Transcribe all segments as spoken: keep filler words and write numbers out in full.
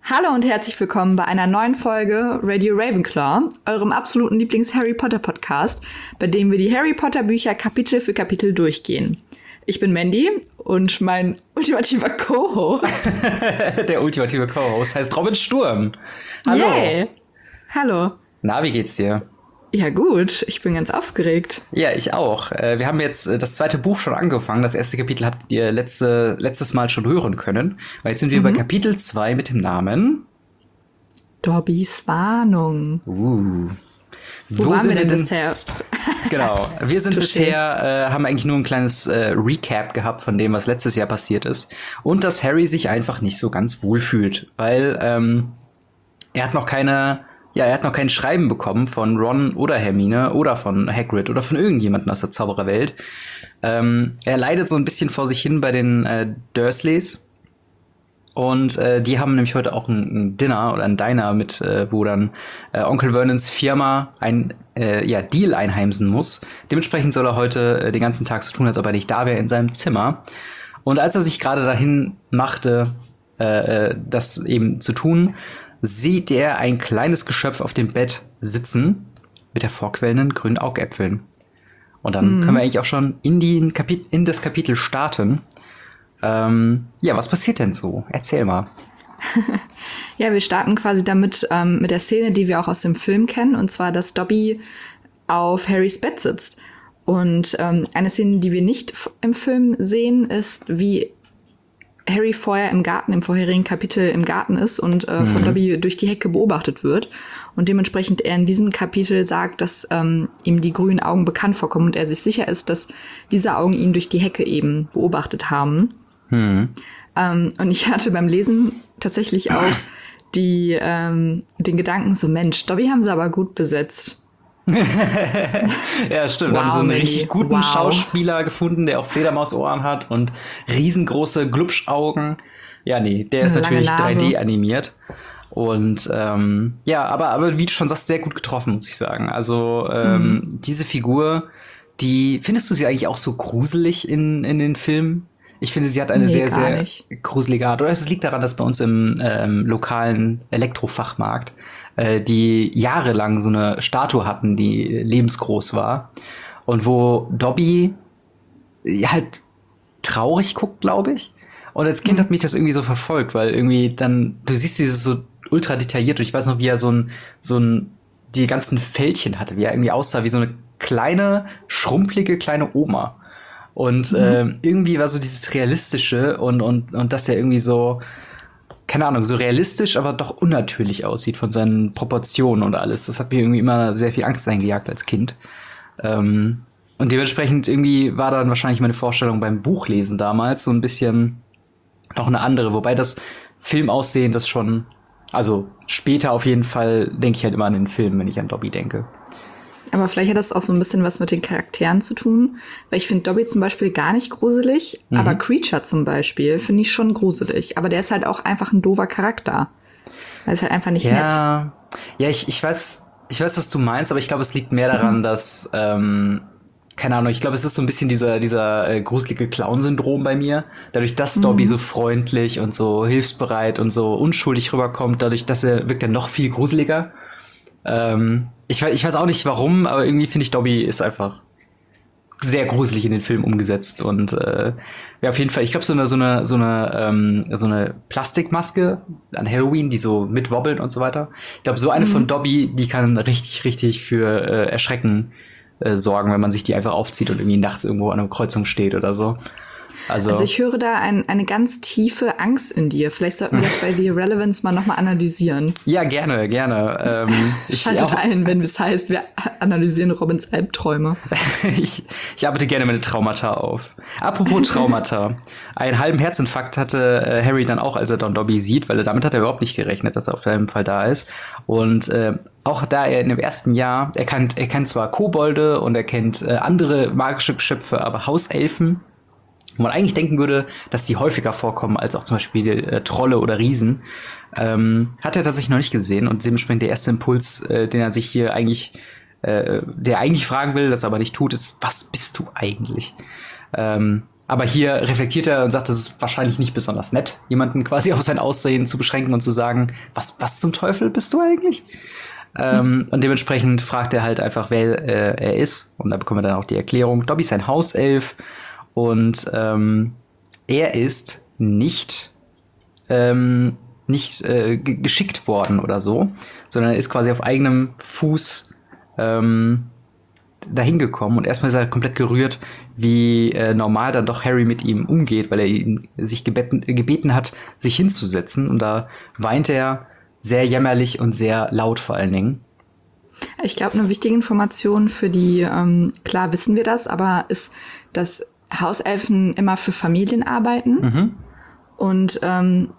Hallo und herzlich willkommen bei einer neuen Folge Radio Ravenclaw, eurem absoluten Lieblings-Harry Potter-Podcast, bei dem wir die Harry Potter-Bücher Kapitel für Kapitel durchgehen. Ich bin Mandy und mein ultimativer Co-Host. Der ultimative Co-Host heißt Robin Sturm. Hallo. Yay. Hallo. Na, wie geht's dir? Ja gut, ich bin ganz aufgeregt. Ja, ich auch. Wir haben jetzt das zweite Buch schon angefangen. Das erste Kapitel habt ihr letzte, letztes Mal schon hören können. Weil jetzt sind wir mhm. bei Kapitel zwei mit dem Namen Dobbys Warnung. Uh. Wo, Wo waren wir denn bisher? Genau, wir sind bisher, äh, haben eigentlich nur ein kleines äh, Recap gehabt von dem, was letztes Jahr passiert ist. Und dass Harry sich einfach nicht so ganz wohl fühlt. Weil ähm, er hat noch keine... Ja, er hat noch kein Schreiben bekommen von Ron oder Hermine oder von Hagrid oder von irgendjemandem aus der Zaubererwelt. Ähm, er leidet so ein bisschen vor sich hin bei den äh, Dursleys. Und äh, die haben nämlich heute auch ein, ein Dinner oder ein Diner mit, äh, wo dann äh, Onkel Vernons Firma ein äh, ja, Deal einheimsen muss. Dementsprechend soll er heute äh, den ganzen Tag so tun, als ob er nicht da wäre in seinem Zimmer. Und als er sich gerade dahin machte, äh, das eben zu tun, sieht er ein kleines Geschöpf auf dem Bett sitzen mit hervorquellenden grünen Augäpfeln. Und dann mm. können wir eigentlich auch schon in, die Kapit- in das Kapitel starten. Ähm, ja, was passiert denn so? Erzähl mal. Ja, wir starten quasi damit ähm, mit der Szene, die wir auch aus dem Film kennen. Und zwar, dass Dobby auf Harrys Bett sitzt. Und ähm, eine Szene, die wir nicht f- im Film sehen, ist, wie Harry vorher im Garten, im vorherigen Kapitel im Garten ist und äh, von mhm. Dobby durch die Hecke beobachtet wird. Und dementsprechend er in diesem Kapitel sagt, dass ähm, ihm die grünen Augen bekannt vorkommen und er sich sicher ist, dass diese Augen ihn durch die Hecke eben beobachtet haben. Mhm. Ähm, und ich hatte beim Lesen tatsächlich auch die, ähm, den Gedanken so, Mensch, Dobby haben sie aber gut besetzt. Ja, stimmt. Wow, da haben sie einen Mandy. richtig guten wow. Schauspieler gefunden, der auch Fledermausohren hat und riesengroße Glubschaugen. Ja, nee, der ist Eine natürlich lange Nase. drei D animiert. Und ähm, ja, aber, aber wie du schon sagst, sehr gut getroffen, muss ich sagen. Also ähm, mhm. diese Figur, die, findest du sie eigentlich auch so gruselig in, in den Filmen? Ich finde, sie hat eine nee, sehr, sehr nicht. gruselige Art. Oder es liegt daran, dass bei uns im ähm, lokalen Elektrofachmarkt äh, die jahrelang so eine Statue hatten, die lebensgroß war. Und wo Dobby halt traurig guckt, glaube ich. Und als Kind mhm. hat mich das irgendwie so verfolgt, weil irgendwie dann, du siehst dieses so ultra detailliert. Und ich weiß noch, wie er so ein, so ein, die ganzen Fältchen hatte, wie er irgendwie aussah, wie so eine kleine, schrumpelige kleine Oma. Und mhm. äh, irgendwie war so dieses Realistische und, und, und dass er irgendwie so, keine Ahnung, so realistisch, aber doch unnatürlich aussieht von seinen Proportionen und alles. Das hat mir irgendwie immer sehr viel Angst eingejagt als Kind. Ähm, und dementsprechend irgendwie war dann wahrscheinlich meine Vorstellung beim Buchlesen damals so ein bisschen noch eine andere. Wobei das Filmaussehen, das schon, also später auf jeden Fall denke ich halt immer an den Film, wenn ich an Dobby denke. Aber vielleicht hat das auch so ein bisschen was mit den Charakteren zu tun. Weil ich finde Dobby zum Beispiel gar nicht gruselig. Mhm. Aber Kreacher zum Beispiel finde ich schon gruselig. Aber der ist halt auch einfach ein doofer Charakter. Er ist halt einfach nicht ja, nett. Ja, ich, ich weiß, ich weiß, was du meinst, aber ich glaube, es liegt mehr daran, mhm. dass, ähm, keine Ahnung, ich glaube, es ist so ein bisschen dieser, dieser äh, gruselige Clown-Syndrom bei mir. Dadurch, dass mhm. Dobby so freundlich und so hilfsbereit und so unschuldig rüberkommt, dadurch, dass er wirkt er noch viel gruseliger. Ähm, ich, weiß, ich weiß auch nicht warum, aber irgendwie finde ich, Dobby ist einfach sehr gruselig in den Film umgesetzt. Und äh, ja, auf jeden Fall, ich glaube, so eine, so eine, so eine, ähm, so eine Plastikmaske an Halloween, die so mitwobbelt und so weiter. Ich glaube, so eine mhm. von Dobby, die kann richtig, richtig für äh, Erschrecken äh, sorgen, wenn man sich die einfach aufzieht und irgendwie nachts irgendwo an einer Kreuzung steht oder so. Also, also ich höre da ein, eine ganz tiefe Angst in dir. Vielleicht sollten wir das bei The Irrelevance mal nochmal analysieren. Ja, gerne, gerne. Ähm, Schaltet ein, wenn es heißt, wir analysieren Robins Albträume. ich, ich arbeite gerne meine Traumata auf. Apropos Traumata. Einen halben Herzinfarkt hatte äh, Harry dann auch, als er Don Dobby sieht, weil er damit hat er überhaupt nicht gerechnet, dass er auf jeden Fall da ist. Und äh, auch da er in dem ersten Jahr, er kennt, er kennt zwar Kobolde und er kennt äh, andere magische Geschöpfe, aber Hauselfen, wo man eigentlich denken würde, dass die häufiger vorkommen als auch zum Beispiel äh, Trolle oder Riesen, ähm, hat er tatsächlich noch nicht gesehen. Und dementsprechend der erste Impuls, äh, den er sich hier eigentlich, äh, der eigentlich fragen will, das aber nicht tut, ist, was bist du eigentlich? Ähm, Aber hier reflektiert er und sagt, das ist wahrscheinlich nicht besonders nett, jemanden quasi auf sein Aussehen zu beschränken und zu sagen, was, was zum Teufel bist du eigentlich? Mhm. Ähm, und dementsprechend fragt er halt einfach, wer äh, er ist. Und da bekommen wir dann auch die Erklärung. Dobby ist ein Hauself und ähm, er ist nicht, ähm, nicht äh, g- geschickt worden oder so, sondern er ist quasi auf eigenem Fuß ähm, dahin gekommen und erstmal ist er komplett gerührt, wie äh, normal dann doch Harry mit ihm umgeht, weil er ihn sich gebeten, gebeten hat, sich hinzusetzen und da weint er sehr jämmerlich und sehr laut vor allen Dingen. Ich glaube, eine wichtige Information für die, ähm, klar wissen wir das, aber ist, dass Hauselfen immer für Familien arbeiten. Mhm. Und ähm,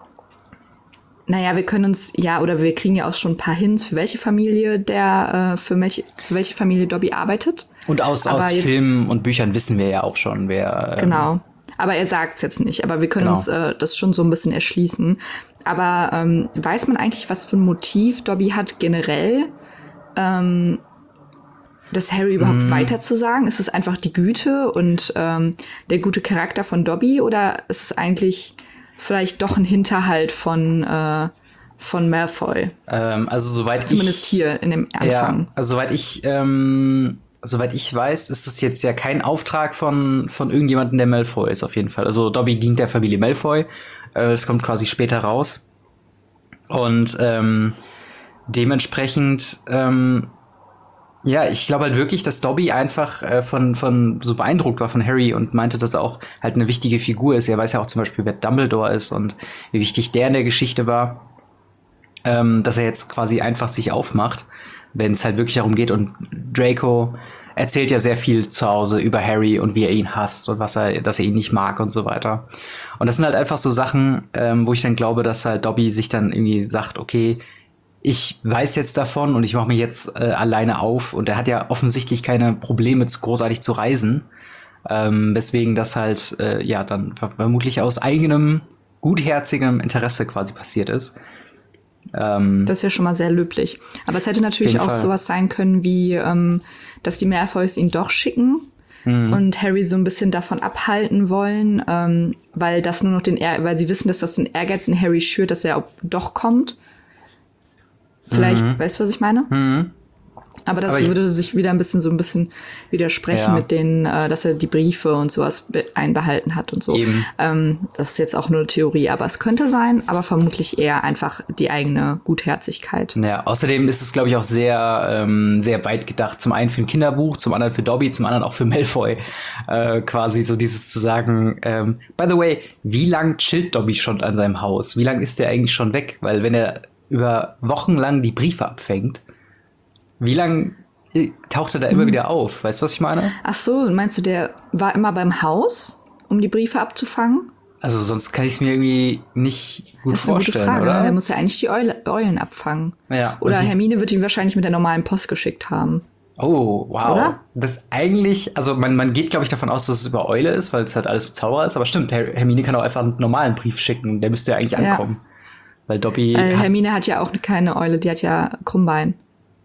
naja, wir können uns, ja, oder wir kriegen ja auch schon ein paar Hints, für welche Familie der, äh, für, welche, für welche Familie Dobby arbeitet. Und aus, aus jetzt, Filmen und Büchern wissen wir ja auch schon, wer. Ähm, genau. Aber er sagt es jetzt nicht. Aber wir können genau. uns äh, das schon so ein bisschen erschließen. Aber ähm, weiß man eigentlich, was für ein Motiv Dobby hat generell, ähm, das Harry überhaupt Mhm. weiterzusagen? Ist es einfach die Güte und ähm, der gute Charakter von Dobby? Oder ist es eigentlich vielleicht doch ein Hinterhalt von, äh, von Malfoy? Ähm, also soweit Zumindest ich, hier in dem Anfang. Ja, also soweit ich, ähm, soweit ich weiß, ist es jetzt ja kein Auftrag von, von irgendjemandem, der Malfoy ist, auf jeden Fall. Also Dobby dient der Familie Malfoy. Äh, das kommt quasi später raus. Und ähm, dementsprechend, ähm, ja, ich glaube halt wirklich, dass Dobby einfach äh, von, von so beeindruckt war von Harry und meinte, dass er auch halt eine wichtige Figur ist. Er weiß ja auch zum Beispiel, wer Dumbledore ist und wie wichtig der in der Geschichte war. Ähm, dass er jetzt quasi einfach sich aufmacht, wenn es halt wirklich darum geht. Und Draco erzählt ja sehr viel zu Hause über Harry und wie er ihn hasst und was er, dass er ihn nicht mag und so weiter. Und das sind halt einfach so Sachen, ähm, wo ich dann glaube, dass halt Dobby sich dann irgendwie sagt, okay, ich weiß jetzt davon und ich mache mich jetzt äh, alleine auf. Und er hat ja offensichtlich keine Probleme, zu, großartig zu reisen. Ähm, weswegen das halt, äh, ja, dann ver- vermutlich aus eigenem, gutherzigem Interesse quasi passiert ist. Ähm, Das ist ja schon mal sehr löblich. Aber es hätte natürlich auch Fall. sowas sein können wie, ähm, dass die Malfoys ihn doch schicken Mhm. und Harry so ein bisschen davon abhalten wollen, ähm, weil das nur noch den Ehr- weil sie wissen, dass das den Ehrgeiz in Harry schürt, dass er auch doch kommt. Vielleicht, Mhm. weißt du, was ich meine? Mhm. Aber das Aber ich- würde sich wieder ein bisschen so ein bisschen widersprechen Ja. mit denen, äh, dass er die Briefe und sowas be- einbehalten hat und so. Eben. Ähm, das ist jetzt auch nur eine Theorie, aber es könnte sein, aber vermutlich eher einfach die eigene Gutherzigkeit. Ja, außerdem ist es, glaube ich, auch sehr, ähm, sehr weit gedacht. Zum einen für ein Kinderbuch, zum anderen für Dobby, zum anderen auch für Malfoy. Äh, quasi so dieses zu sagen, ähm, by the way, wie lang chillt Dobby schon an seinem Haus? Wie lang ist der eigentlich schon weg? Weil wenn er über Wochen lang die Briefe abfängt, wie lang äh, taucht er da immer wieder auf? Weißt du, was ich meine? Ach so, meinst du, der war immer beim Haus, um die Briefe abzufangen? Also sonst kann ich es mir irgendwie nicht gut Das ist eine gute vorstellen, Frage. oder? Ne? Der muss ja eigentlich die Eule, Eulen abfangen. Ja, und Oder die- Hermine wird ihn wahrscheinlich mit der normalen Post geschickt haben. Oh, wow. Oder? Das eigentlich, also man, man geht, glaube ich, davon aus, dass es über Eule ist, weil es halt alles Zauberer ist. Aber stimmt, Her Hermine kann auch einfach einen normalen Brief schicken. Der müsste ja eigentlich Ja. ankommen. Weil Dobby Äh, hat, Hermine hat ja auch keine Eule, die hat ja Krummbein.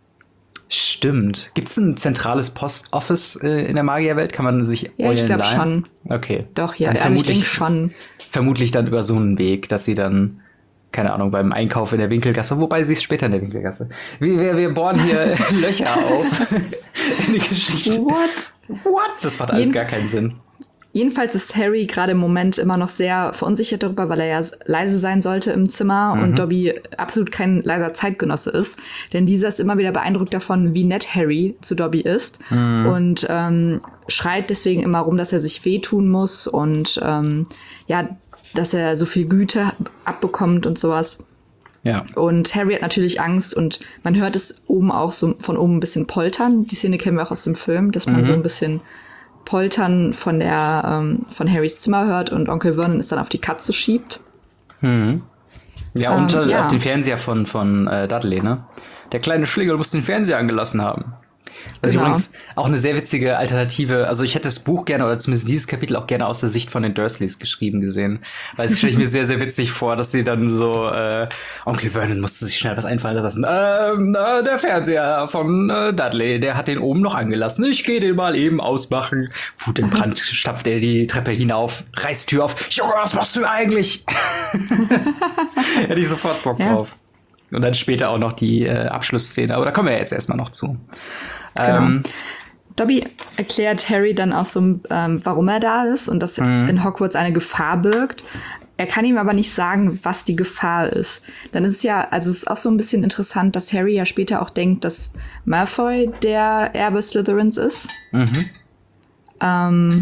Stimmt. Gibt es ein zentrales Post-Office äh, in der Magierwelt? Kann man sich Ja, ich Eulen glaube leihen? schon. Okay. Doch, ja. Dann Also ich vermutlich- denke schon. Vermutlich dann über so einen Weg, dass sie dann, keine Ahnung, beim Einkauf in der Winkelgasse, wobei sie ist später in der Winkelgasse. Wir, wir, wir bohren hier Löcher auf in die Geschichte. What? What? Das macht alles Jeden- gar keinen Sinn. Jedenfalls ist Harry gerade im Moment immer noch sehr verunsichert darüber, weil er ja leise sein sollte im Zimmer Mhm. und Dobby absolut kein leiser Zeitgenosse ist. Denn dieser ist immer wieder beeindruckt davon, wie nett Harry zu Dobby ist Mhm. und ähm, schreit deswegen immer rum, dass er sich wehtun muss und ähm, ja, dass er so viel Güte abbekommt und sowas. Ja. Und Harry hat natürlich Angst und man hört es oben auch so von oben ein bisschen poltern. Die Szene kennen wir auch aus dem Film, dass man Mhm. so ein bisschen Poltern von der ähm, von Harrys Zimmer hört und Onkel Vernon es dann auf die Katze schiebt. Mhm. Ja, und Ähm, äh, ja. auf den Fernseher von, von äh, Dudley, ne? Der kleine Schlingel muss den Fernseher angelassen haben. Was Genau. übrigens auch eine sehr witzige Alternative, also ich hätte das Buch gerne, oder zumindest dieses Kapitel auch gerne aus der Sicht von den Dursleys geschrieben gesehen. Weil es stelle ich mir sehr, sehr witzig vor, dass sie dann so, äh, Onkel Vernon musste sich schnell was einfallen lassen. Ähm, äh, der Fernseher von äh, Dudley, der hat den oben noch angelassen. Ich gehe den mal eben ausmachen. Wut im Brand stapft er die Treppe hinauf, reißt die Tür auf. Junge, was machst du eigentlich? Hätte ich sofort Bock Ja. drauf. Und dann später auch noch die äh, Abschlussszene. Aber da kommen wir jetzt erstmal noch zu. Genau. Ähm, Dobby erklärt Harry dann auch so, ähm, warum er da ist und dass Mhm. in Hogwarts eine Gefahr birgt. Er kann ihm aber nicht sagen, was die Gefahr ist. Dann ist es ja, also es ist auch so ein bisschen interessant, dass Harry ja später auch denkt, dass Malfoy der Erbe Slytherins ist. mhm. Ähm,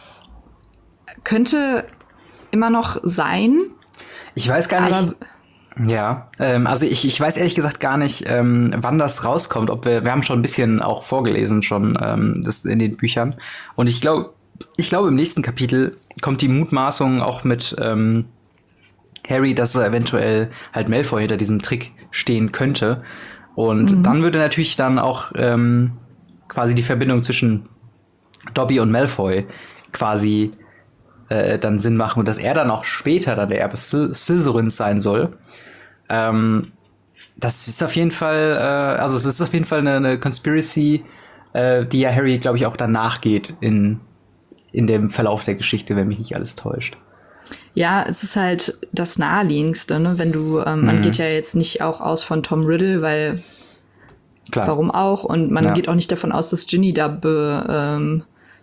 könnte immer noch sein, Ich weiß gar nicht. aber Ja, ähm, also ich, ich weiß ehrlich gesagt gar nicht, ähm, wann das rauskommt. Ob wir, wir haben schon ein bisschen auch vorgelesen schon ähm, das in den Büchern. Und ich glaube, ich glaube im nächsten Kapitel kommt die Mutmaßung auch mit ähm, Harry, dass er eventuell halt Malfoy hinter diesem Trick stehen könnte. Und dann würde natürlich dann auch ähm, quasi die Verbindung zwischen Dobby und Malfoy quasi äh, dann Sinn machen und dass er dann auch später dann der Erbe Sly- Slytherins sein soll. Ähm, das ist auf jeden Fall, äh, also es ist auf jeden Fall eine, eine Conspiracy, äh, die ja Harry, glaube ich, auch danach geht in, in dem Verlauf der Geschichte, wenn mich nicht alles täuscht. ja, es ist halt das Naheliegendste, ne? Wenn du, ähm, man Mhm. geht ja jetzt nicht auch aus von Tom Riddle, weil Klar. warum auch? Und man Ja. geht auch nicht davon aus, dass Ginny da be, ähm,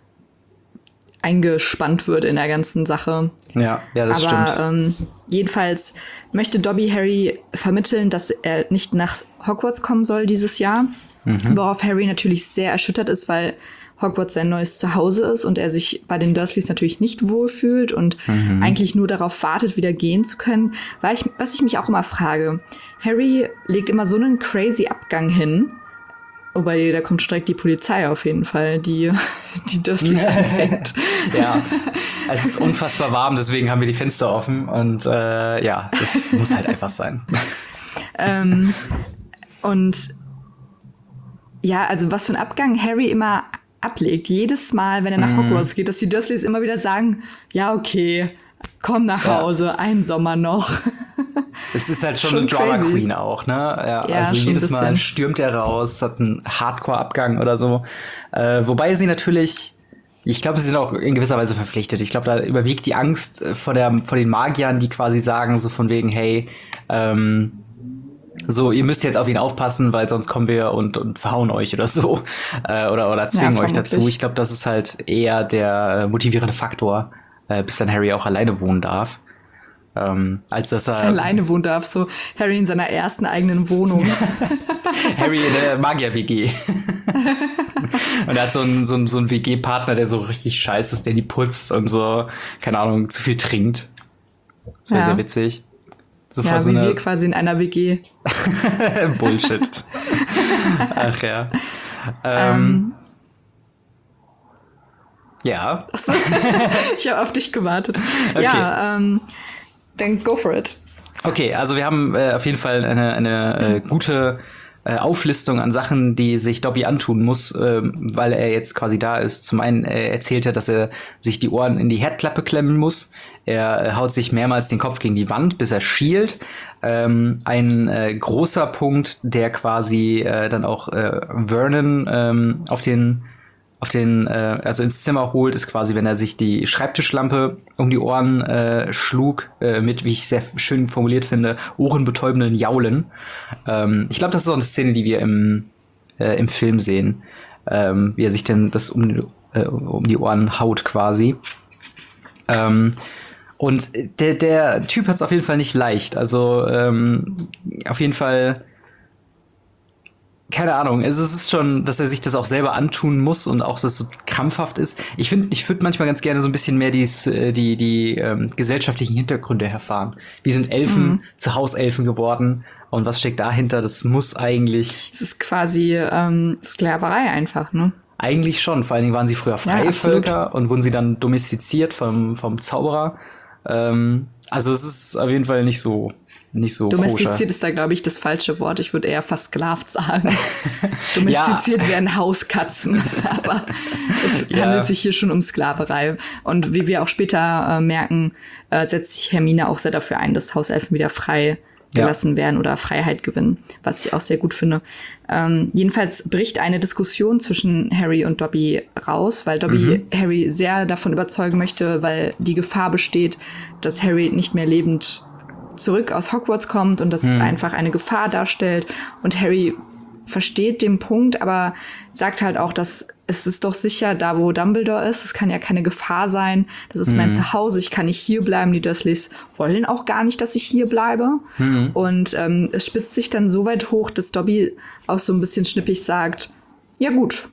eingespannt wird in der ganzen Sache. Ja, ja, das Aber stimmt. ähm, jedenfalls möchte Dobby Harry vermitteln, dass er nicht nach Hogwarts kommen soll dieses Jahr. Mhm. Worauf Harry natürlich sehr erschüttert ist, weil Hogwarts sein neues Zuhause ist und er sich bei den Dursleys natürlich nicht wohlfühlt und Mhm. eigentlich nur darauf wartet, wieder gehen zu können. Weil ich, was ich mich auch immer frage, Harry legt immer so einen crazy Abgang hin. Wobei, da kommt direkt die Polizei auf jeden Fall, die die Dursleys einfängt. Ja, es ist unfassbar warm, deswegen haben wir die Fenster offen und äh, ja, das muss halt einfach sein. ähm, und ja, also was für ein Abgang Harry immer ablegt. Jedes Mal, wenn er nach Hogwarts geht, dass die Dursleys immer wieder sagen, ja, okay, komm nach Ja. Hause, ein Sommer noch. Es ist halt ist schon, schon eine Drama crazy. Queen auch, ne? Ja, Ja, also schon ein jedes Mal bisschen. stürmt er raus, hat einen Hardcore-Abgang oder so. Äh, wobei sie natürlich, ich glaube, sie sind auch in gewisser Weise verpflichtet. Ich glaube, da überwiegt die Angst äh, vor, der, vor den Magiern, die quasi sagen, so von wegen, hey, ähm, so, ihr müsst jetzt auf ihn aufpassen, weil sonst kommen wir und, und verhauen euch oder so. Äh, oder, oder zwingen Ja, euch dazu. vermutlich. Ich glaube, das ist halt eher der äh, motivierende Faktor, äh, bis dann Harry auch alleine wohnen darf. Ähm, als dass er Alleine wohnen darf, so Harry in seiner ersten eigenen Wohnung. Harry in der Magier-W G. Und er hat so einen, so einen, so einen W G-Partner, der so richtig scheiße ist, der die putzt und so, keine Ahnung, zu viel trinkt. Das wäre Ja. sehr witzig. So Ja, voll so wie wir eine quasi in einer W G. Bullshit. Ach ja. Ähm, Ähm, ja. ich habe auf dich gewartet. Okay. Ja, ähm, dann go for it. Okay, also wir haben äh, auf jeden Fall eine, eine äh, gute äh, Auflistung an Sachen, die sich Dobby antun muss, ähm, weil er jetzt quasi da ist. Zum einen äh, erzählt er, dass er sich die Ohren in die Herdklappe klemmen muss. Er äh, haut sich mehrmals den Kopf gegen die Wand, bis er schielt. Ähm, ein äh, großer Punkt, der quasi äh, dann auch äh, Vernon ähm, auf den auf den, äh, also ins Zimmer holt, ist quasi, wenn er sich die Schreibtischlampe um die Ohren äh, schlug, äh, mit, wie ich sehr schön formuliert finde, ohrenbetäubenden Jaulen. Ähm, ich glaube, das ist auch eine Szene, die wir im, äh, im Film sehen, ähm, wie er sich denn das um, die- äh, um die Ohren haut quasi. Ähm, und der, der Typ hat es auf jeden Fall nicht leicht. Also ähm, auf jeden Fall keine Ahnung, es ist schon, dass er sich das auch selber antun muss und auch, dass es so krampfhaft ist. Ich finde, ich würde manchmal ganz gerne so ein bisschen mehr dies, äh, die, die ähm, gesellschaftlichen Hintergründe erfahren. Wie sind Elfen Mhm. zu Hauselfen geworden und was steckt dahinter? Das muss eigentlich, Es ist quasi ähm, Sklaverei einfach, ne? eigentlich schon. Vor allen Dingen waren sie früher Ja, absolut. Freivölker und wurden sie dann domestiziert vom, vom Zauberer. Ähm, also es ist auf jeden Fall nicht so nicht so Domestiziert koscher. ist da, glaube ich, das falsche Wort. Ich würde eher versklavt sagen. Domestiziert ja. werden Hauskatzen. Aber es ja. handelt sich hier schon um Sklaverei. Und wie wir auch später äh, merken, äh, setzt sich Hermine auch sehr dafür ein, dass Hauselfen wieder frei gelassen ja. werden oder Freiheit gewinnen, was ich auch sehr gut finde. Ähm, jedenfalls bricht eine Diskussion zwischen Harry und Dobby raus, weil Dobby mhm. Harry sehr davon überzeugen möchte, weil die Gefahr besteht, dass Harry nicht mehr lebend zurück aus Hogwarts kommt und dass mhm. es einfach eine Gefahr darstellt. Und Harry versteht den Punkt, aber sagt halt auch, dass es ist doch sicher, da wo Dumbledore ist, es kann ja keine Gefahr sein. Das ist mhm. mein Zuhause, ich kann nicht hier bleiben. Die Dursleys wollen auch gar nicht, dass ich hier bleibe. Mhm. Und ähm, es spitzt sich dann so weit hoch, dass Dobby auch so ein bisschen schnippig sagt, ja gut,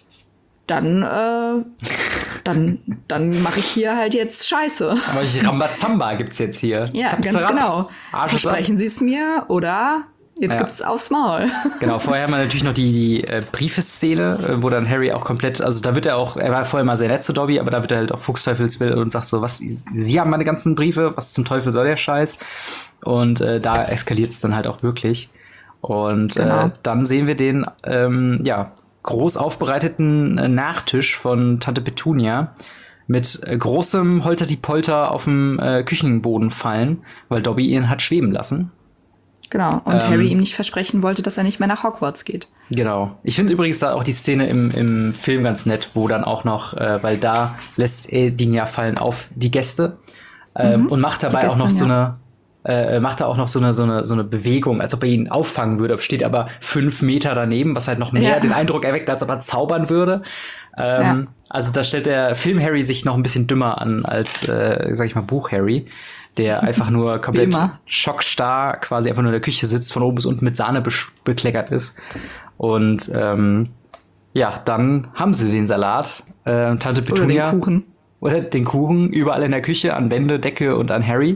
dann äh, dann, dann mache ich hier halt jetzt Scheiße. Aber ich Rambazamba gibt's jetzt hier. Ja, Zap, ganz zap, genau. Versprechen Sie es mir oder jetzt ja. gibt's aufs Maul. Genau, vorher haben wir natürlich noch die, die äh, Briefeszene, wo dann Harry auch komplett, also da wird er auch, er war vorher mal sehr nett zu Dobby, aber da wird er halt auch Fuchsteufelswild und sagt so, was, Sie haben meine ganzen Briefe, was zum Teufel soll der Scheiß? Und äh, da eskaliert's dann halt auch wirklich. Und genau. äh, dann sehen wir den, ähm, ja, groß aufbereiteten äh, Nachtisch von Tante Petunia mit äh, großem Holter-die-Polter auf dem äh, Küchenboden fallen, weil Dobby ihn hat schweben lassen. Genau, und ähm, Harry ihm nicht versprechen wollte, dass er nicht mehr nach Hogwarts geht. Genau. Ich finde übrigens da auch die Szene im, im Film ganz nett, wo dann auch noch, äh, weil da lässt er den ja fallen auf die Gäste ähm, mhm. und macht dabei Gäste, auch noch so ja. eine Äh, macht er auch noch so eine, so eine, so eine Bewegung, als ob er ihn auffangen würde, steht aber fünf Meter daneben, was halt noch mehr ja. den Eindruck erweckt, als ob er zaubern würde. Ähm, ja. Also da stellt der Film-Harry sich noch ein bisschen dümmer an als, äh, sag ich mal, Buch-Harry, der einfach nur komplett schockstarr quasi einfach nur in der Küche sitzt, von oben bis unten mit Sahne be- bekleckert ist. Und ähm, ja, dann haben sie den Salat. Äh, Tante Petunia. Oder den Kuchen. Oder den Kuchen, überall in der Küche, an Wände, Decke und an Harry.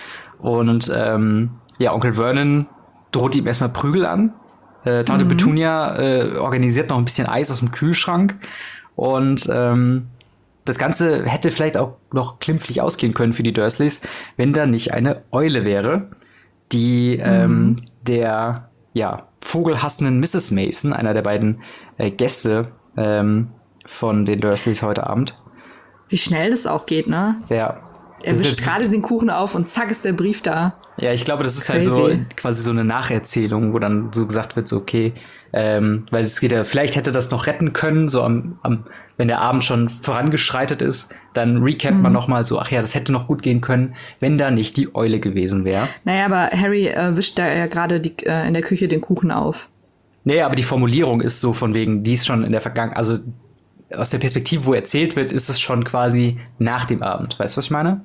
Und ähm, ja, Onkel Vernon droht ihm erstmal Prügel an. Äh, Tante mhm. Petunia äh, organisiert noch ein bisschen Eis aus dem Kühlschrank. Und ähm, das Ganze hätte vielleicht auch noch klimpflich ausgehen können für die Dursleys, wenn da nicht eine Eule wäre, die mhm. ähm, der ja, vogelhassenden Misses Mason, einer der beiden äh, Gäste ähm, von den Dursleys heute Abend. Wie schnell das auch geht, ne? Ja. Er wischt gerade den Kuchen auf und zack ist der Brief da. Ja, ich glaube, das ist Crazy. Halt so quasi so eine Nacherzählung, wo dann so gesagt wird, so okay, ähm, weil es geht ja, vielleicht hätte das noch retten können, so am, am wenn der Abend schon vorangeschreitet ist, dann recapt mhm. man noch mal so, ach ja, das hätte noch gut gehen können, wenn da nicht die Eule gewesen wäre. Naja, aber Harry äh, wischt da ja gerade äh, in der Küche den Kuchen auf. Nee, aber die Formulierung ist so von wegen, die ist schon in der Vergangenheit, also aus der Perspektive, wo erzählt wird, ist es schon quasi nach dem Abend. Weißt du, was ich meine?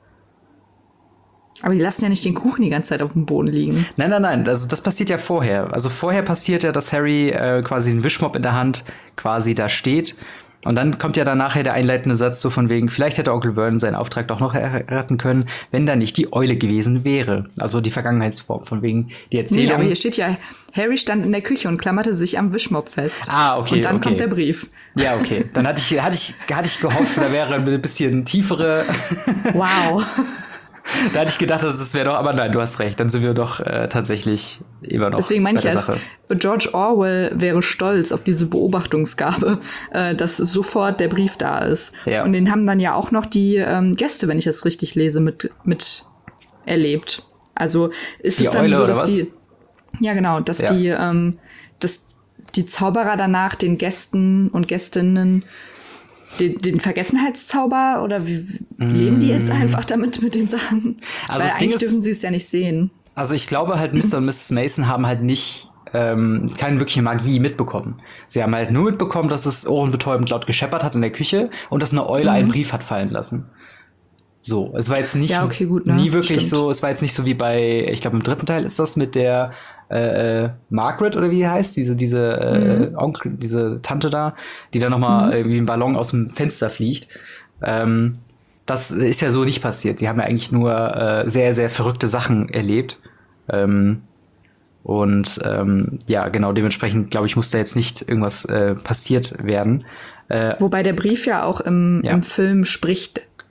Aber die lassen ja nicht den Kuchen die ganze Zeit auf dem Boden liegen. Nein, nein, nein. Also das passiert ja vorher. Also vorher passiert ja, dass Harry äh, quasi einen Wischmopp in der Hand quasi da steht. Und dann kommt ja dann nachher der einleitende Satz so von wegen, vielleicht hätte Onkel Vernon seinen Auftrag doch noch erraten können, wenn da nicht die Eule gewesen wäre. Also die Vergangenheitsform von wegen die Erzählung. Nee, aber hier steht ja, Harry stand in der Küche und klammerte sich am Wischmopp fest. Ah, okay, Und dann okay. kommt der Brief. Ja, okay. Dann hatte ich, hatte ich, hatte ich gehofft, da wäre ein bisschen tiefere. Wow. Da hatte ich gedacht, das wäre doch, aber nein, du hast recht, dann sind wir doch äh, tatsächlich immer noch Deswegen meine bei der ich Sache. Erst, George Orwell wäre stolz auf diese Beobachtungsgabe, äh, dass sofort der Brief da ist. Ja. Und den haben dann ja auch noch die ähm, Gäste, wenn ich das richtig lese, mit, mit erlebt. Also ist die es dann Eule, so, dass oder was? die, ja genau, dass ja. die, ähm, dass die Zauberer danach den Gästen und Gästinnen Den, den Vergessenheitszauber oder wie mm. leben die jetzt einfach damit mit den Sachen? Also Weil das Ding eigentlich ist, dürfen sie es ja nicht sehen. Also ich glaube halt, Mister und Misses Mason haben halt nicht ähm, keine wirkliche Magie mitbekommen. Sie haben halt nur mitbekommen, dass es ohrenbetäubend laut gescheppert hat in der Küche und dass eine Eule mhm. einen Brief hat fallen lassen. So, es war jetzt nicht ja, okay, gut, ne? nie wirklich Stimmt. so, es war jetzt nicht so wie bei, ich glaube im dritten Teil ist das mit der äh, Margaret oder wie die heißt, diese diese äh, mhm. Onkel, diese Tante da, die dann noch mal mhm. irgendwie ein Ballon aus dem Fenster fliegt. Ähm, das ist ja so nicht passiert. Die haben ja eigentlich nur äh, sehr sehr verrückte Sachen erlebt. Ähm, und ähm, ja, genau dementsprechend glaube ich, muss da jetzt nicht irgendwas äh, passiert werden. Äh, Wobei der Brief ja auch im, ja. im Film spricht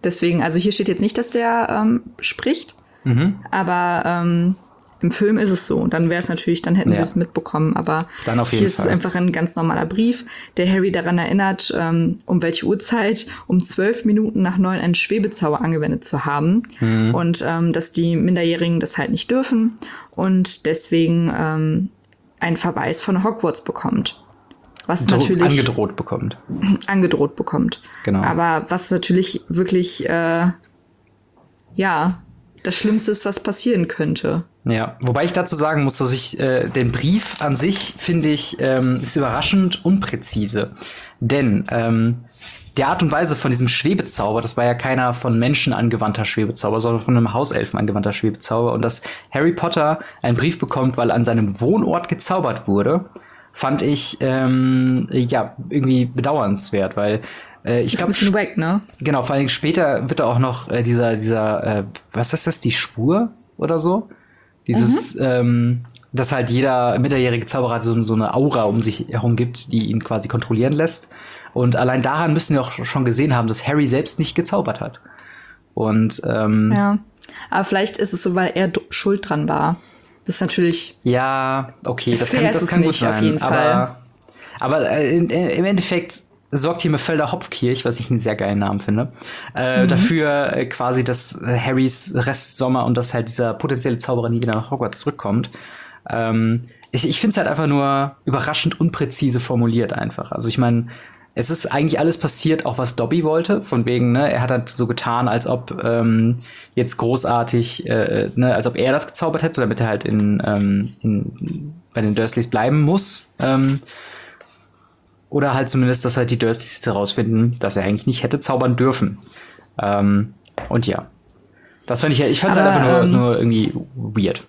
Deswegen, also hier steht jetzt nicht, dass der ähm, spricht, Mhm. aber ähm, im Film ist es so. Dann wäre es natürlich, dann hätten Ja. sie es mitbekommen. Aber Dann auf jeden hier ist es Fall. einfach ein ganz normaler Brief, der Harry daran erinnert, ähm, um welche Uhrzeit um zwölf Minuten nach neun einen Schwebezauber angewendet zu haben. Mhm. Und ähm, dass die Minderjährigen das halt nicht dürfen und deswegen ähm, einen Verweis von Hogwarts bekommt. Was Dro- natürlich angedroht bekommt. angedroht bekommt. Genau. Aber was natürlich wirklich, äh, ja, das Schlimmste ist, was passieren könnte. Ja, wobei ich dazu sagen muss, dass ich äh, den Brief an sich finde ich ähm, ist überraschend unpräzise, denn ähm, der Art und Weise von diesem Schwebezauber, das war ja keiner von Menschen angewandter Schwebezauber, sondern von einem Hauselfen angewandter Schwebezauber, und dass Harry Potter einen Brief bekommt, weil an seinem Wohnort gezaubert wurde, fand ich ähm, ja irgendwie bedauernswert, weil äh, ich Ist ein glaube bisschen wack, ne? genau, vor allem später wird da auch noch äh, dieser dieser äh, was ist das, die Spur oder so? Dieses, mhm. ähm, dass halt jeder minderjährige Zauberer so, so eine Aura um sich herum gibt, die ihn quasi kontrollieren lässt. Und allein daran müssen wir auch schon gesehen haben, dass Harry selbst nicht gezaubert hat. Und ähm, ja, aber vielleicht ist es so, weil er d- schuld dran war. Das ist natürlich. Ja, okay, das fair kann, das ist es kann gut nicht, sein. auf jeden aber Fall. aber äh, in, in, im Endeffekt sorgt hier Mephelder Hopfkirch, was ich einen sehr geilen Namen finde, äh, mhm. dafür äh, quasi, dass äh, Harrys Restsommer und dass halt dieser potenzielle Zauberer nie wieder nach Hogwarts zurückkommt. Ähm, ich ich finde es halt einfach nur überraschend unpräzise formuliert einfach. Also ich meine, es ist eigentlich alles passiert, auch was Dobby wollte, von wegen, ne, er hat halt so getan, als ob ähm, jetzt großartig, äh, ne, als ob er das gezaubert hätte, damit er halt in, ähm, in bei den Dursleys bleiben muss. Ähm, Oder halt zumindest, dass halt die Dursleys jetzt herausfinden, dass er eigentlich nicht hätte zaubern dürfen. Ähm, und ja. Das fand ich ja, ich fand es halt einfach nur, ähm, nur irgendwie weird.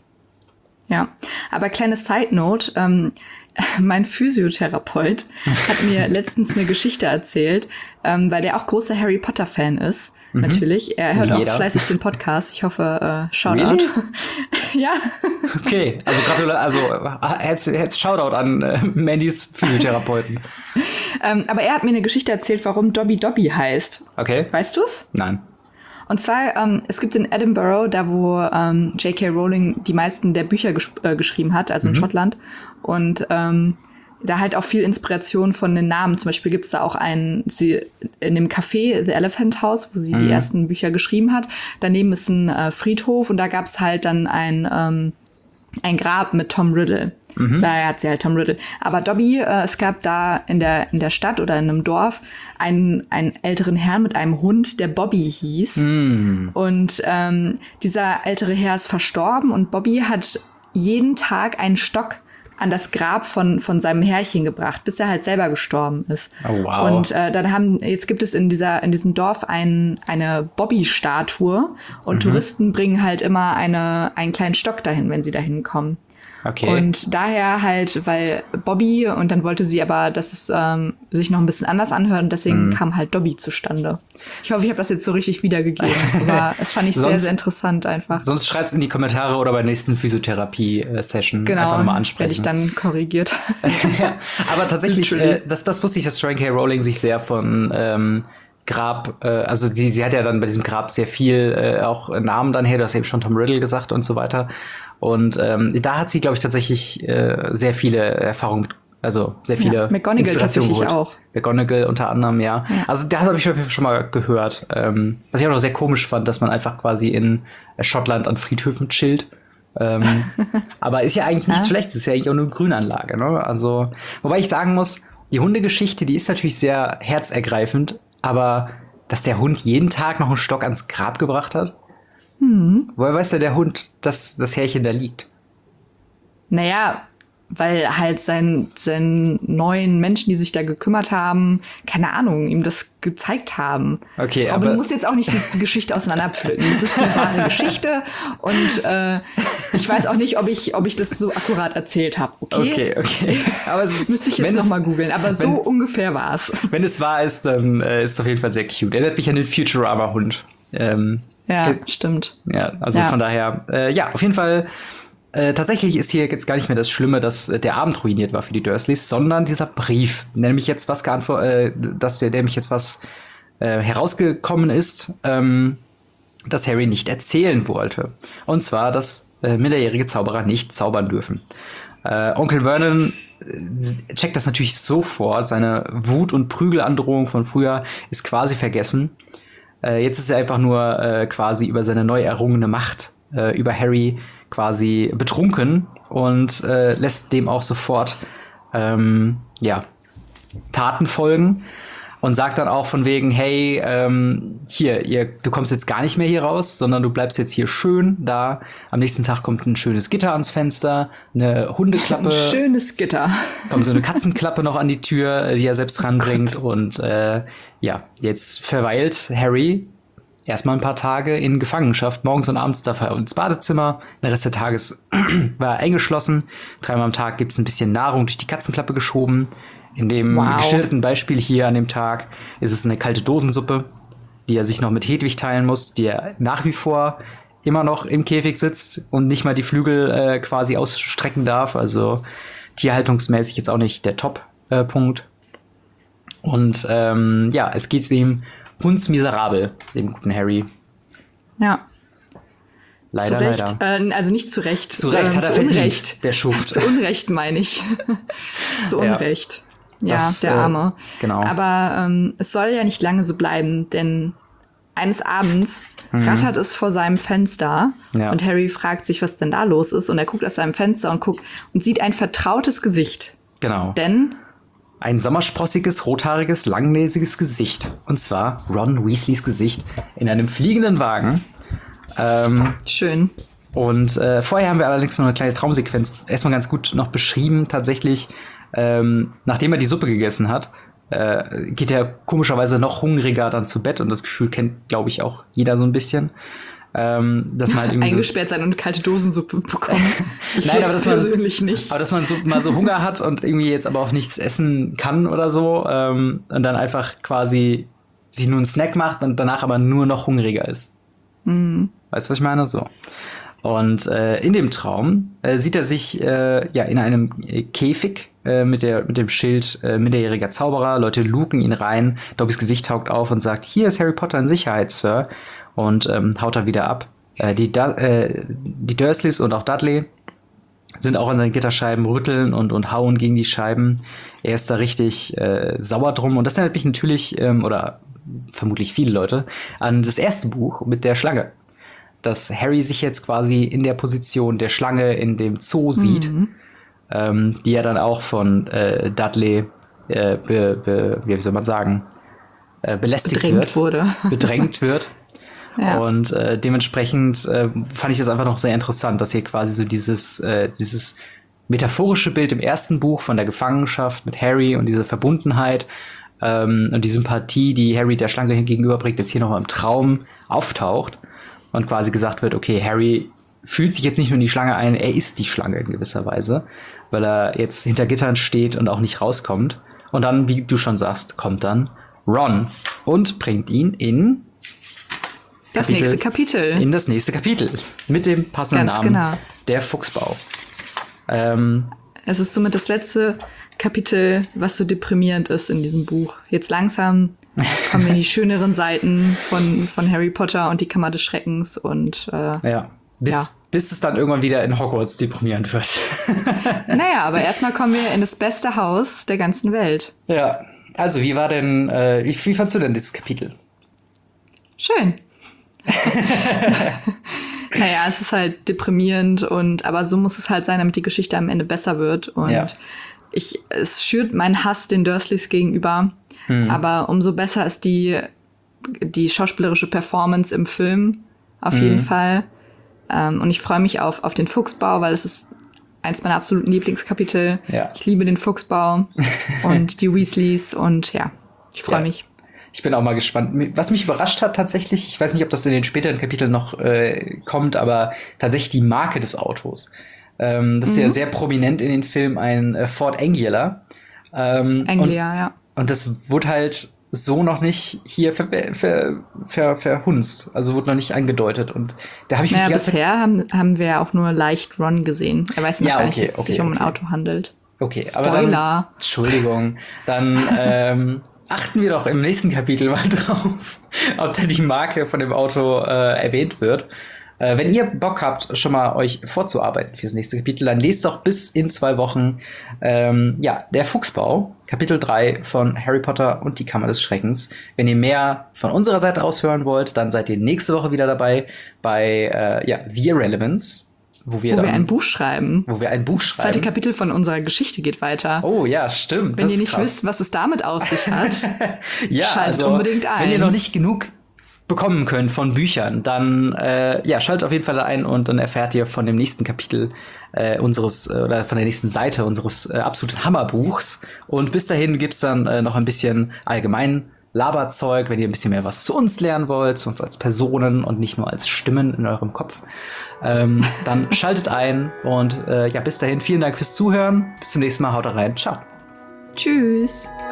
Ja, aber kleine Side-Note, ähm, mein Physiotherapeut hat mir letztens eine Geschichte erzählt, ähm, weil der auch großer Harry Potter-Fan ist. Mhm. Natürlich. Er hört Jeder. auch fleißig den Podcast. Ich hoffe, äh, Shoutout. Really? Ja. Okay, also Gratulation, also jetzt, jetzt Shoutout an äh, Mandys Physiotherapeuten. ähm, aber er hat mir eine Geschichte erzählt, warum Dobby Dobby heißt. Okay. Weißt du's? Nein. Und zwar, ähm, es gibt in Edinburgh, da wo ähm, J K. Rowling die meisten der Bücher ges- äh, geschrieben hat, also in Mhm. Schottland. Und ähm, da halt auch viel Inspiration von den Namen. Zum Beispiel gibt's da auch einen, sie in dem Café, The Elephant House, wo sie Mhm. die ersten Bücher geschrieben hat. Daneben ist ein äh, Friedhof und da gab's halt dann ein, ähm, ein Grab mit Tom Riddle. Mhm. Daher hat sie halt Tom Riddle. Aber Dobby, äh, es gab da in der, in der Stadt oder in einem Dorf einen, einen älteren Herrn mit einem Hund, der Bobby hieß. Mhm. Und ähm, dieser ältere Herr ist verstorben und Bobby hat jeden Tag einen Stock an das Grab von, von seinem Herrchen gebracht, bis er halt selber gestorben ist. Oh, wow. Und äh, dann haben, jetzt gibt es in dieser, in diesem Dorf ein, eine Bobby-Statue und Mhm. Touristen bringen halt immer eine, einen kleinen Stock dahin, wenn sie dahin kommen. Okay. Und daher halt, weil Bobby, und dann wollte sie aber, dass es ähm, sich noch ein bisschen anders anhört und deswegen Mhm. kam halt Dobby zustande. Ich hoffe, ich habe das jetzt so richtig wiedergegeben, aber es fand ich sehr, Sonst- sehr interessant einfach. Sonst schreib's in die Kommentare oder bei der nächsten Physiotherapie-Session Genau, einfach nochmal werde ansprechen. ich dann korrigiert. Ja, aber tatsächlich, Literally. äh, das, das wusste ich, dass J K. Rowling sich sehr von ähm, Grab, äh, also sie, sie hat ja dann bei diesem Grab sehr viel äh, auch Namen dann her, du hast eben schon Tom Riddle gesagt und so weiter. Und ähm, da hat sie, glaube ich, tatsächlich äh, sehr viele Erfahrungen mit, also sehr viele Ja, McGonagall Inspirationen tatsächlich geholt. auch. McGonagall unter anderem, ja. Ja. Also das habe ich auf jeden Fall schon mal gehört. Ähm, was ich auch noch sehr komisch fand, dass man einfach quasi in Schottland an Friedhöfen chillt. ähm, aber ist ja eigentlich nichts Ja. Schlechtes, ist ja eigentlich auch eine Grünanlage, ne? Also, wobei ich sagen muss, die Hundegeschichte, die ist natürlich sehr herzergreifend, aber dass der Hund jeden Tag noch einen Stock ans Grab gebracht hat? Hm. Woher weiß ja der Hund, dass das Härchen da liegt? Naja, weil halt sein, sein neuen Menschen, die sich da gekümmert haben, keine Ahnung, ihm das gezeigt haben. Okay, aber aber du musst jetzt auch nicht die Geschichte auseinanderpflücken. Das ist eine wahre Geschichte und äh, ich weiß auch nicht, ob ich, ob ich das so akkurat erzählt habe. Okay, okay, okay. Aber es ist, müsste ich jetzt wenn noch es- mal googeln. Aber so wenn- ungefähr war's. Wenn es wahr ist, dann äh, ist es auf jeden Fall sehr cute. Erinnert mich an den Futurama-Hund. Ähm, Ja, der- stimmt. Ja, also Ja. von daher, äh, ja, auf jeden Fall. Äh, tatsächlich ist hier jetzt gar nicht mehr das Schlimme, dass äh, der Abend ruiniert war für die Dursleys, sondern dieser Brief, der nämlich jetzt was geantwortet, äh, dass der, der mich jetzt was äh, herausgekommen ist, ähm, dass Harry nicht erzählen wollte. Und zwar, dass äh, minderjährige Zauberer nicht zaubern dürfen. Äh, Onkel Vernon äh, checkt das natürlich sofort. Seine Wut- und Prügelandrohung von früher ist quasi vergessen. Äh, jetzt ist er einfach nur äh, quasi über seine neu errungene Macht äh, über Harry quasi betrunken und äh, lässt dem auch sofort ähm, ja, Taten folgen und sagt dann auch von wegen, hey, ähm, hier, ihr, du kommst jetzt gar nicht mehr hier raus, sondern du bleibst jetzt hier schön da. Am nächsten Tag kommt ein schönes Gitter ans Fenster, eine Hundeklappe. Ein schönes Gitter. Kommt so eine Katzenklappe noch an die Tür, die er selbst ranbringt. Oh und äh, ja, jetzt verweilt Harry erstmal ein paar Tage in Gefangenschaft. Morgens und abends darf er ins Badezimmer. Der Rest der Tages war er eingeschlossen. Dreimal am Tag gibt's ein bisschen Nahrung durch die Katzenklappe geschoben. In dem wow. geschilderten Beispiel hier an dem Tag ist es eine kalte Dosensuppe, die er sich noch mit Hedwig teilen muss, die er nach wie vor immer noch im Käfig sitzt und nicht mal die Flügel äh, quasi ausstrecken darf. Also tierhaltungsmäßig jetzt auch nicht der Top-Punkt. Äh, und ähm, ja, es geht ihm hundsmiserabel, dem guten Harry. Ja. Leider, zu Recht. leider. Äh, also nicht zu Recht. Zu Recht ähm, hat er zu verdient, Unrecht. der Schuft. Zu Unrecht meine ich. zu Unrecht. Ja, das, der Arme. Äh, genau. Aber ähm, es soll ja nicht lange so bleiben, denn eines Abends mhm. rattert es vor seinem Fenster ja. und Harry fragt sich, was denn da los ist. Und er guckt aus seinem Fenster und guckt und sieht ein vertrautes Gesicht. Genau. Denn ein sommersprossiges, rothaariges, langnäsiges Gesicht. Und zwar Ron Weasleys Gesicht in einem fliegenden Wagen. Ähm, Schön. Und äh, vorher haben wir allerdings noch eine kleine Traumsequenz erstmal ganz gut noch beschrieben. Tatsächlich, ähm, nachdem er die Suppe gegessen hat, äh, geht er komischerweise noch hungriger dann zu Bett. Und das Gefühl kennt, glaube ich, auch jeder so ein bisschen. Ähm, dass man halt irgendwie eingesperrt sein und kalte Dosensuppe bekommen. Ich Nein, aber dass man, persönlich nicht. Aber dass man so, mal so Hunger hat und irgendwie jetzt aber auch nichts essen kann oder so ähm, und dann einfach quasi sich nur einen Snack macht und danach aber nur noch hungriger ist. Mhm. Weißt du, was ich meine? So. Und äh, in dem Traum äh, sieht er sich äh, ja in einem äh, Käfig äh, mit, der, mit dem Schild äh, minderjähriger Zauberer. Leute luken ihn rein. Dobbys Gesicht taucht auf und sagt, hier ist Harry Potter in Sicherheit, Sir. Und ähm, haut er wieder ab. Äh, die, da äh, die Dursleys und auch Dudley sind auch an den Gitterscheiben, rütteln und, und hauen gegen die Scheiben. Er ist da richtig äh, sauer drum. Und das erinnert mich natürlich, ähm, oder vermutlich viele Leute, an das erste Buch mit der Schlange. Dass Harry sich jetzt quasi in der Position der Schlange in dem Zoo sieht, mhm. ähm, die ja dann auch von äh, Dudley, äh, be, be, wie soll man sagen, äh, belästigt bedrängt wird. wurde. Bedrängt wird. Ja. Und äh, dementsprechend äh, fand ich das einfach noch sehr interessant, dass hier quasi so dieses, äh, dieses metaphorische Bild im ersten Buch von der Gefangenschaft mit Harry und diese Verbundenheit ähm, und die Sympathie, die Harry der Schlange gegenüberbringt, jetzt hier nochmal im Traum auftaucht und quasi gesagt wird, okay, Harry fühlt sich jetzt nicht nur in die Schlange ein, er ist die Schlange in gewisser Weise, weil er jetzt hinter Gittern steht und auch nicht rauskommt. Und dann, wie du schon sagst, kommt dann Ron und bringt ihn in Das Kapitel, nächste Kapitel. In das nächste Kapitel. Mit dem passenden Ganz Namen. Genau. Der Fuchsbau. Ähm, es ist somit das letzte Kapitel, was so deprimierend ist in diesem Buch. Jetzt langsam kommen wir in die schöneren Seiten von, von Harry Potter und die Kammer des Schreckens. Und äh, ja. Bis, ja. bis es dann irgendwann wieder in Hogwarts deprimierend wird. Naja, aber erstmal kommen wir in das beste Haus der ganzen Welt. Ja. Also, wie war denn, äh, wie, wie fandst du denn dieses Kapitel? Schön. Naja, es ist halt deprimierend und aber so muss es halt sein, damit die Geschichte am Ende besser wird. Und ja. ich, es schürt meinen Hass den Dursleys gegenüber. Mhm. Aber umso besser ist die, die schauspielerische Performance im Film. Auf mhm. jeden Fall. Ähm, und ich freue mich auf, auf den Fuchsbau, weil es ist eins meiner absoluten Lieblingskapitel. Ja. Ich liebe den Fuchsbau und die Weasleys und ja, ich freue ja. mich. Ich bin auch mal gespannt. Was mich überrascht hat tatsächlich, ich weiß nicht, ob das in den späteren Kapiteln noch äh, kommt, aber tatsächlich die Marke des Autos. Ähm, das mhm. ist ja sehr prominent in den Filmen ein äh, Ford Anglia. Ähm, Anglia, und, ja. Und das wurde halt so noch nicht hier ver, ver, ver, verhunzt. Also wurde noch nicht angedeutet. Und da habe ich naja, mich die ganze bisher haben, haben wir ja auch nur leicht Ron gesehen. Er weiß noch ja, gar okay, nicht, dass es okay, sich um okay. ein Auto handelt. Okay, Spoiler. aber dann, Entschuldigung, dann ähm, achten wir doch im nächsten Kapitel mal drauf, ob da die Marke von dem Auto äh, erwähnt wird. Äh, wenn ihr Bock habt, schon mal euch vorzuarbeiten fürs nächste Kapitel, dann lest doch bis in zwei Wochen ähm, ja, Der Fuchsbau, Kapitel drei von Harry Potter und die Kammer des Schreckens. Wenn ihr mehr von unserer Seite aus hören wollt, dann seid ihr nächste Woche wieder dabei bei äh, ja, The Irrelevance. Wo wir, wo dann, wir ein Buch schreiben. Wo wir ein Buch das schreiben. Das zweite Kapitel von unserer Geschichte geht weiter. Oh ja, stimmt. Wenn das ihr nicht krass. wisst, was es damit auf sich hat, ja, schaltet also, unbedingt ein. Wenn ihr noch nicht genug bekommen könnt von Büchern, dann äh, ja, schaltet auf jeden Fall ein und dann erfährt ihr von dem nächsten Kapitel äh, unseres äh, oder von der nächsten Seite unseres äh, absoluten Hammerbuchs. Und bis dahin gibt's dann äh, noch ein bisschen allgemein Laberzeug, wenn ihr ein bisschen mehr was zu uns lernen wollt, zu uns als Personen und nicht nur als Stimmen in eurem Kopf. Ähm, dann schaltet ein und äh, ja, bis dahin vielen Dank fürs Zuhören. Bis zum nächsten Mal, haut rein. Ciao. Tschüss.